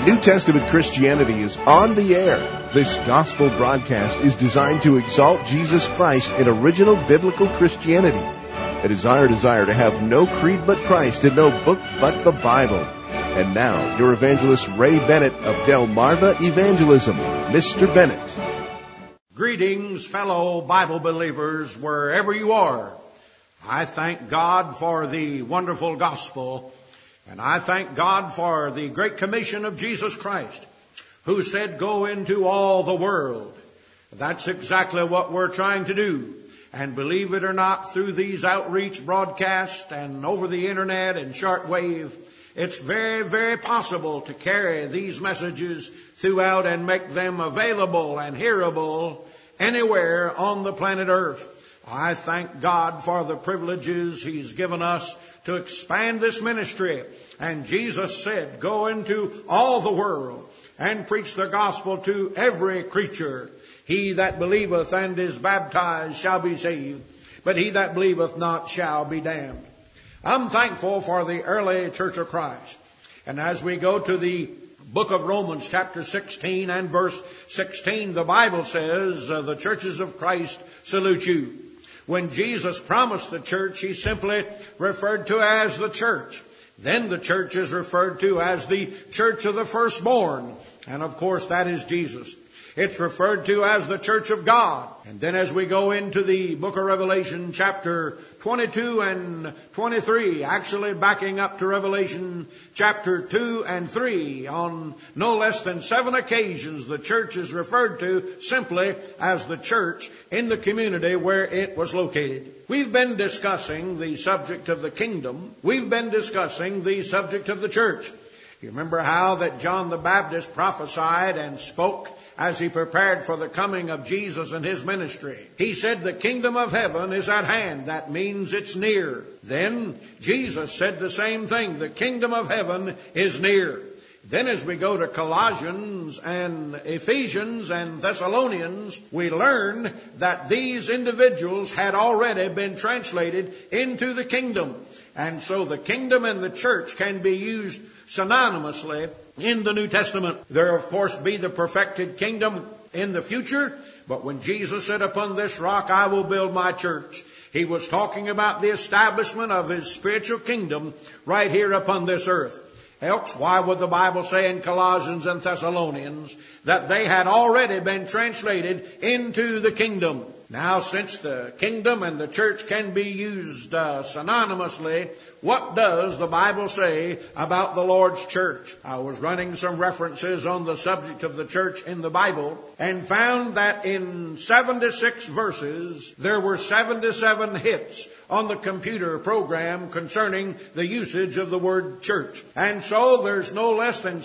New Testament Christianity is on the air. This gospel broadcast is designed to exalt Jesus Christ in original biblical Christianity. It is our desire to have no creed but Christ and no book but the Bible. And now, your evangelist Ray Bennett of Delmarva Evangelism. Mr. Bennett. Greetings, fellow Bible believers, wherever you are. I thank God for the wonderful gospel, and I thank God for the great commission of Jesus Christ, who said, go into all the world. That's exactly what we're trying to do. And believe it or not, through these outreach broadcasts and over the internet and shortwave, it's very, very possible to carry these messages throughout and make them available and hearable anywhere on the planet Earth. I thank God for the privileges He's given us to expand this ministry. And Jesus said, go into all the world and preach the gospel to every creature. He that believeth and is baptized shall be saved, but he that believeth not shall be damned. I'm thankful for the early Church of Christ. And as we go to the book of Romans, chapter 16 and verse 16, the Bible says, the churches of Christ salute you. When Jesus promised the church, He simply referred to as the church. Then the church is referred to as the church of the firstborn. And of course, that is Jesus. It's referred to as the church of God. And then as we go into the book of Revelation, chapter 22 and 23, actually backing up to Revelation chapter 2 and 3, on no less than 7 occasions, the church is referred to simply as the church in the community where it was located. We've been discussing the subject of the kingdom. We've been discussing the subject of the church. You remember how that John the Baptist prophesied and spoke as he prepared for the coming of Jesus and His ministry. He said, the kingdom of heaven is at hand. That means it's near. Then Jesus said the same thing. The kingdom of heaven is near. Then as we go to Colossians and Ephesians and Thessalonians, we learn that these individuals had already been translated into the kingdom. And so the kingdom and the church can be used synonymously in the New Testament. There, of course, be the perfected kingdom in the future. But when Jesus said, upon this rock I will build my church, He was talking about the establishment of His spiritual kingdom right here upon this earth. Else, why would the Bible say in Colossians and Thessalonians that they had already been translated into the kingdom? Now, since the kingdom and the church can be used synonymously, what does the Bible say about the Lord's church? I was running some references on the subject of the church in the Bible and found that in 76 verses, there were 77 hits on the computer program concerning the usage of the word church. And so there's no less than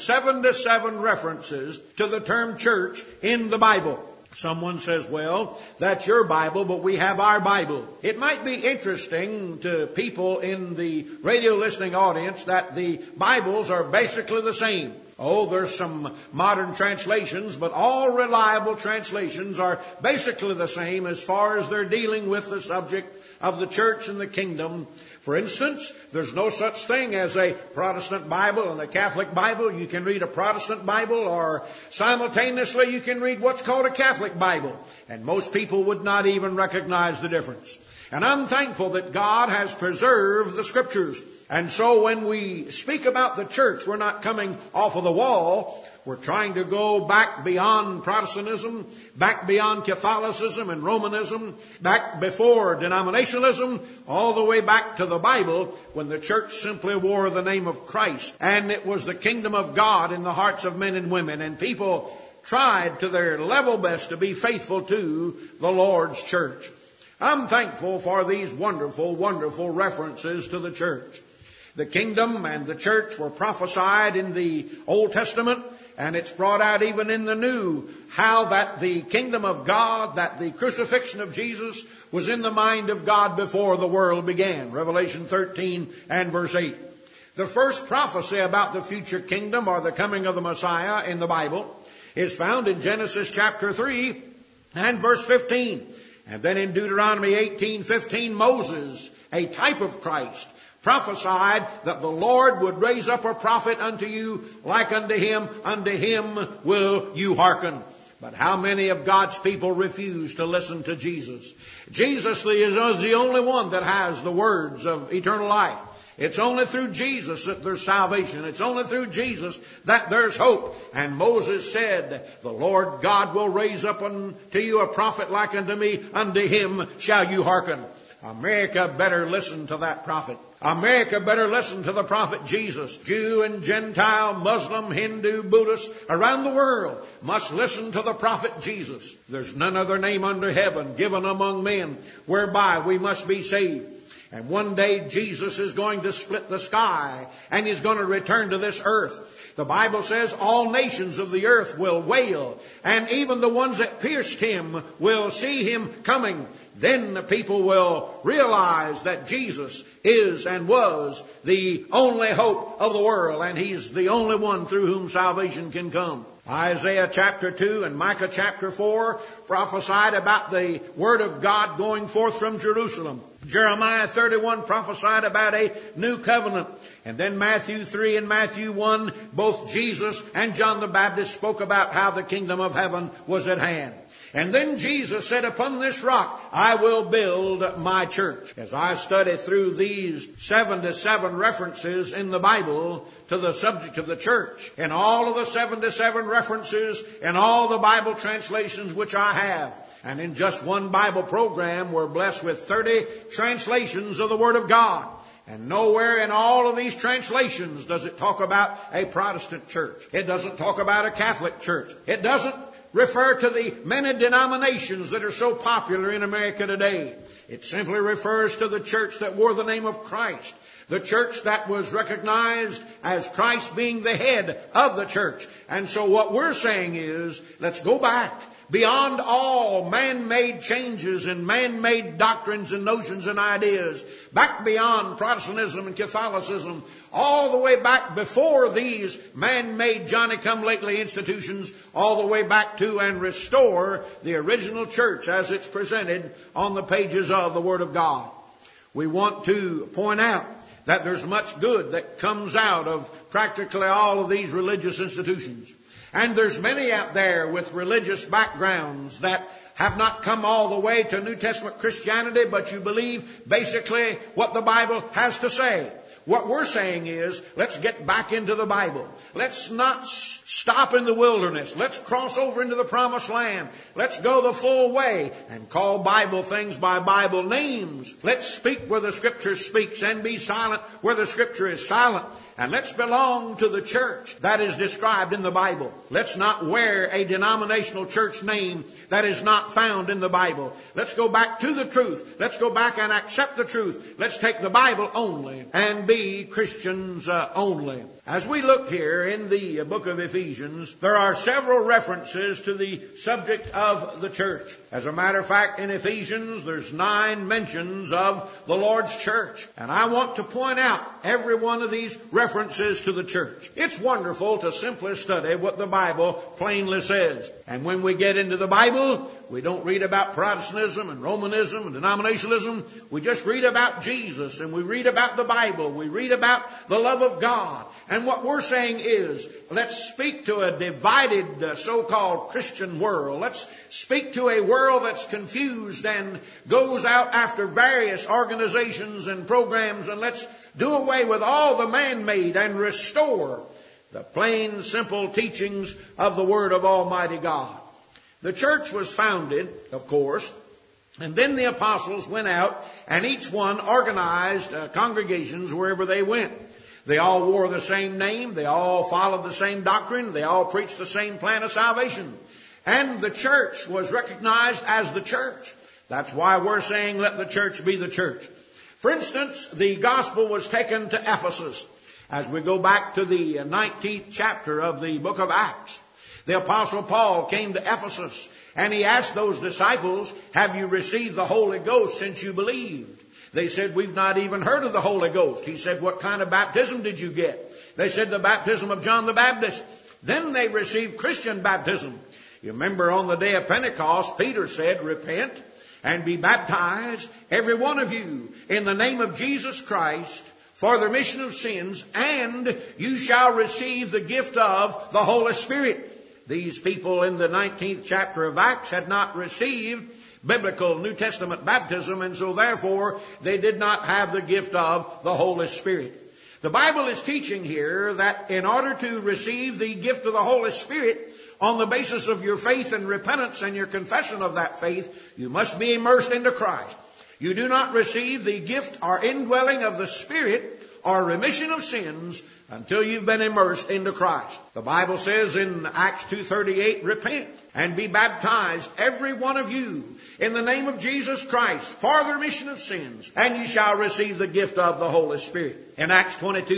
77 references to the term church in the Bible. Someone says, well, that's your Bible, but we have our Bible. It might be interesting to people in the radio listening audience that the Bibles are basically the same. Oh, there's some modern translations, but all reliable translations are basically the same as far as they're dealing with the subject of the church and the kingdom. For instance, there's no such thing as a Protestant Bible and a Catholic Bible. You can read a Protestant Bible, or simultaneously you can read what's called a Catholic Bible. And most people would not even recognize the difference. And I'm thankful that God has preserved the Scriptures. And so when we speak about the church, we're not coming off of the wall. We're trying to go back beyond Protestantism, back beyond Catholicism and Romanism, back before denominationalism, all the way back to the Bible, when the church simply wore the name of Christ. And it was the kingdom of God in the hearts of men and women. And people tried to their level best to be faithful to the Lord's church. I'm thankful for these wonderful, wonderful references to the church. The kingdom and the church were prophesied in the Old Testament, and it's brought out even in the New, how that the kingdom of God, that the crucifixion of Jesus was in the mind of God before the world began. Revelation 13 and verse 8. The first prophecy about the future kingdom or the coming of the Messiah in the Bible is found in Genesis chapter 3 and verse 15. And then in Deuteronomy 18:15, Moses, a type of Christ, prophesied that the Lord would raise up a prophet unto you like unto him will you hearken. But how many of God's people refuse to listen to Jesus? Jesus is the only one that has the words of eternal life. It's only through Jesus that there's salvation. It's only through Jesus that there's hope. And Moses said, the Lord God will raise up unto you a prophet like unto me. Unto him shall you hearken. America better listen to that prophet. America better listen to the prophet Jesus. Jew and Gentile, Muslim, Hindu, Buddhist, around the world must listen to the prophet Jesus. There's none other name under heaven given among men whereby we must be saved. And one day Jesus is going to split the sky and He's going to return to this earth. The Bible says all nations of the earth will wail, and even the ones that pierced Him will see Him coming. Then the people will realize that Jesus is and was the only hope of the world, and He's the only one through whom salvation can come. Isaiah chapter 2 and Micah chapter 4 prophesied about the Word of God going forth from Jerusalem. Jeremiah 31 prophesied about a new covenant. And then Matthew 3 and Matthew 1, both Jesus and John the Baptist spoke about how the kingdom of heaven was at hand. And then Jesus said, upon this rock I will build my church. As I study through these 77 references in the Bible to the subject of the church, and all of the 77 references in all the Bible translations which I have, and in just one Bible program we're blessed with 30 translations of the Word of God. And nowhere in all of these translations does it talk about a Protestant church. It doesn't talk about a Catholic church. It doesn't refer to the many denominations that are so popular in America today. It simply refers to the church that wore the name of Christ. The church that was recognized as Christ being the head of the church. And so what we're saying is, let's go back beyond all man-made changes and man-made doctrines and notions and ideas, back beyond Protestantism and Catholicism, all the way back before these man-made Johnny-come-lately institutions, all the way back to and restore the original church as it's presented on the pages of the Word of God. We want to point out that there's much good that comes out of practically all of these religious institutions. And there's many out there with religious backgrounds that have not come all the way to New Testament Christianity, but you believe basically what the Bible has to say. What we're saying is, let's get back into the Bible. Let's not stop in the wilderness. Let's cross over into the promised land. Let's go the full way and call Bible things by Bible names. Let's speak where the Scripture speaks and be silent where the Scripture is silent. And let's belong to the church that is described in the Bible. Let's not wear a denominational church name that is not found in the Bible. Let's go back to the truth. Let's go back and accept the truth. Let's take the Bible only and be Christians only. As we look here in the book of Ephesians, there are several references to the subject of the church. As a matter of fact, in Ephesians, there's 9 mentions of the Lord's church. And I want to point out every one of these references to the church. It's wonderful to simply study what the Bible plainly says. And when we get into the Bible, we don't read about Protestantism and Romanism and denominationalism. We just read about Jesus, and we read about the Bible. We read about the love of God. And what we're saying is, let's speak to a divided so-called Christian world. Let's speak to a world that's confused and goes out after various organizations and programs, and let's do away with all the man-made and restore the plain, simple teachings of the Word of Almighty God. The church was founded, of course, and then the apostles went out and each one organized congregations wherever they went. They all wore the same name. They all followed the same doctrine. They all preached the same plan of salvation. And the church was recognized as the church. That's why we're saying let the church be the church. For instance, the gospel was taken to Ephesus. As we go back to the 19th chapter of the book of Acts, the Apostle Paul came to Ephesus and he asked those disciples, have you received the Holy Ghost since you believed? They said, we've not even heard of the Holy Ghost. He said, what kind of baptism did you get? They said, the baptism of John the Baptist. Then they received Christian baptism. You remember on the day of Pentecost, Peter said, repent and be baptized, every one of you, in the name of Jesus Christ, for the remission of sins, and you shall receive the gift of the Holy Spirit. These people in the 19th chapter of Acts had not received biblical New Testament baptism, and so therefore they did not have the gift of the Holy Spirit. The Bible is teaching here that in order to receive the gift of the Holy Spirit, on the basis of your faith and repentance and your confession of that faith, you must be immersed into Christ. You do not receive the gift or indwelling of the Spirit or remission of sins until you've been immersed into Christ. The Bible says in Acts 2:38, repent and be baptized, every one of you, in the name of Jesus Christ, for the remission of sins, and you shall receive the gift of the Holy Spirit. In Acts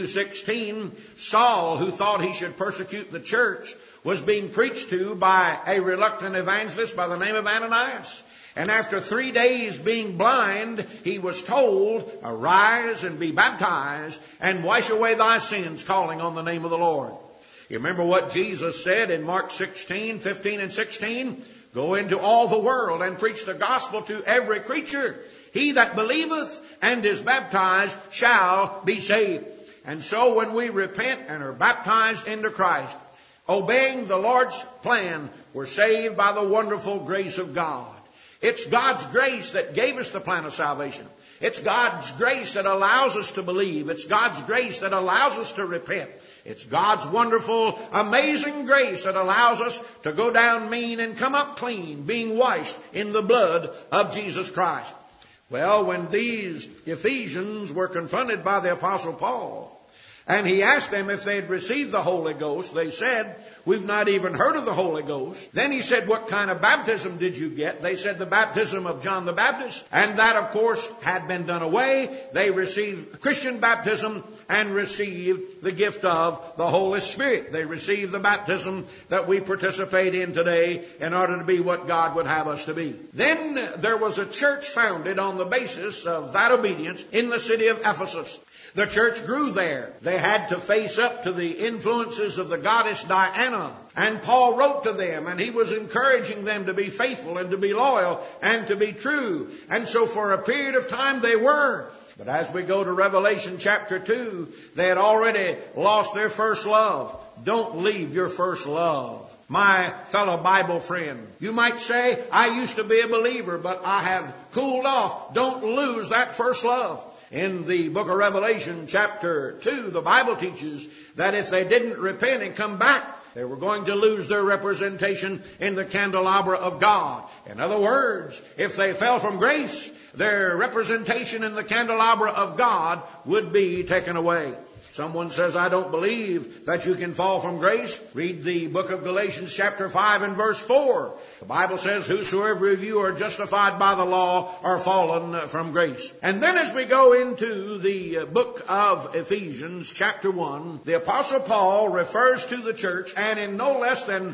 22:16, Saul, who thought he should persecute the church, was being preached to by a reluctant evangelist by the name of Ananias. And after 3 days being blind, he was told, arise and be baptized and wash away thy sins, calling on the name of the Lord. You remember what Jesus said in Mark 16:15 and 16? Go into all the world and preach the gospel to every creature. He that believeth and is baptized shall be saved. And so when we repent and are baptized into Christ, obeying the Lord's plan, we're saved by the wonderful grace of God. It's God's grace that gave us the plan of salvation. It's God's grace that allows us to believe. It's God's grace that allows us to repent. It's God's wonderful, amazing grace that allows us to go down mean and come up clean, being washed in the blood of Jesus Christ. Well, when these Ephesians were confronted by the Apostle Paul, and he asked them if they'd received the Holy Ghost, they said, we've not even heard of the Holy Ghost. Then he said, what kind of baptism did you get? They said, the baptism of John the Baptist. And that, of course, had been done away. They received Christian baptism and received the gift of the Holy Spirit. They received the baptism that we participate in today in order to be what God would have us to be. Then there was a church founded on the basis of that obedience in the city of Ephesus. The church grew there. They had to face up to the influences of the goddess Diana. And Paul wrote to them, and he was encouraging them to be faithful and to be loyal and to be true. And so for a period of time they were. But as we go to Revelation chapter 2, they had already lost their first love. Don't leave your first love. My fellow Bible friend, you might say, I used to be a believer, but I have cooled off. Don't lose that first love. In the book of Revelation, chapter 2, the Bible teaches that if they didn't repent and come back, they were going to lose their representation in the candelabra of God. In other words, if they fell from grace, their representation in the candelabra of God would be taken away. Someone says, I don't believe that you can fall from grace. Read the book of Galatians chapter 5 and verse 4. The Bible says, whosoever of you are justified by the law are fallen from grace. And then as we go into the book of Ephesians chapter 1, the Apostle Paul refers to the church, and in no less than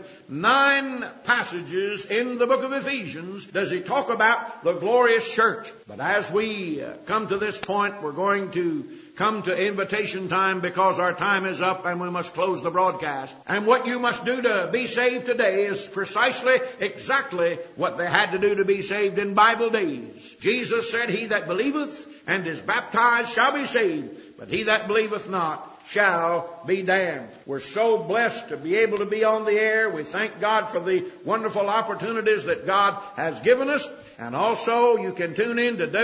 9 passages in the book of Ephesians does he talk about the glorious church. But as we come to this point, we're going to come to invitation time because our time is up and we must close the broadcast. And what you must do to be saved today is precisely exactly what they had to do to be saved in Bible days. Jesus said, he that believeth and is baptized shall be saved, but he that believeth not shall be damned. We're so blessed to be able to be on the air. We thank God for the wonderful opportunities that God has given us. And also you can tune in to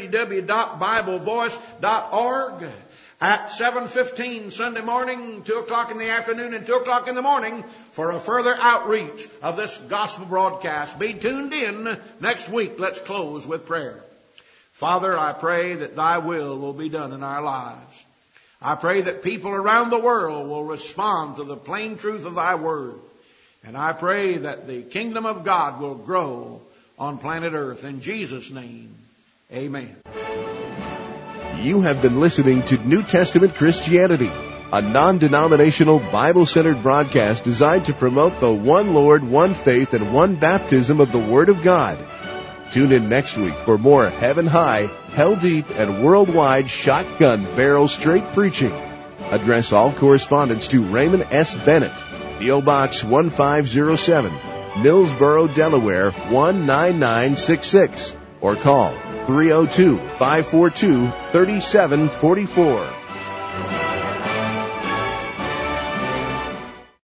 www.biblevoice.org at 7:15 Sunday morning, 2 o'clock in the afternoon, and 2 o'clock in the morning for a further outreach of this gospel broadcast. Be tuned in next week. Let's close with prayer. Father, I pray that thy will be done in our lives. I pray that people around the world will respond to the plain truth of thy word. And I pray that the kingdom of God will grow on planet Earth. In Jesus' name, amen. You have been listening to New Testament Christianity, a non-denominational Bible-centered broadcast designed to promote the one Lord, one faith, and one baptism of the Word of God. Tune in next week for more heaven high, hell deep, and worldwide shotgun barrel straight preaching. Address all correspondence to Raymond S. Bennett, P.O. Box 1507, Millsboro, Delaware 19966, or call 302-542-3744.